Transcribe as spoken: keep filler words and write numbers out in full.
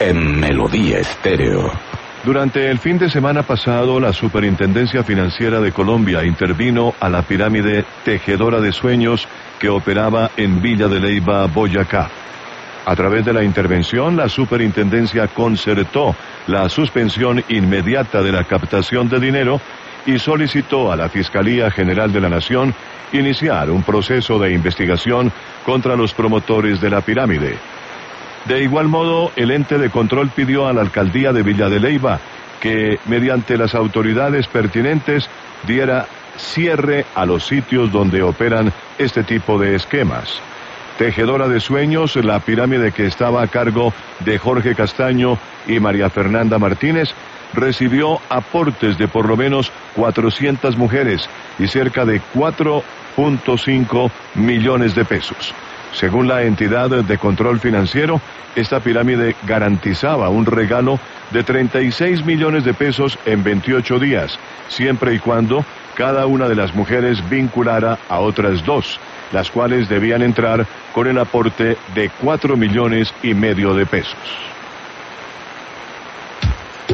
en Melodía Estéreo. Durante el fin de semana pasado, la Superintendencia Financiera de Colombia intervino a la pirámide Tejedora de Sueños que operaba en Villa de Leyva, Boyacá. A través de la intervención, la Superintendencia concertó la suspensión inmediata de la captación de dinero y solicitó a la Fiscalía General de la Nación iniciar un proceso de investigación contra los promotores de la pirámide. De igual modo, el ente de control pidió a la alcaldía de Villa de Leyva que, mediante las autoridades pertinentes, diera cierre a los sitios donde operan este tipo de esquemas. Tejedora de Sueños, la pirámide que estaba a cargo de Jorge Castaño y María Fernanda Martínez, recibió aportes de por lo menos cuatrocientas mujeres y cerca de cuatro punto cinco millones de pesos. Según la entidad de control financiero, esta pirámide garantizaba un regalo de treinta y seis millones de pesos en veintiocho días, siempre y cuando cada una de las mujeres vinculara a otras dos, las cuales debían entrar con el aporte de cuatro millones y medio de pesos.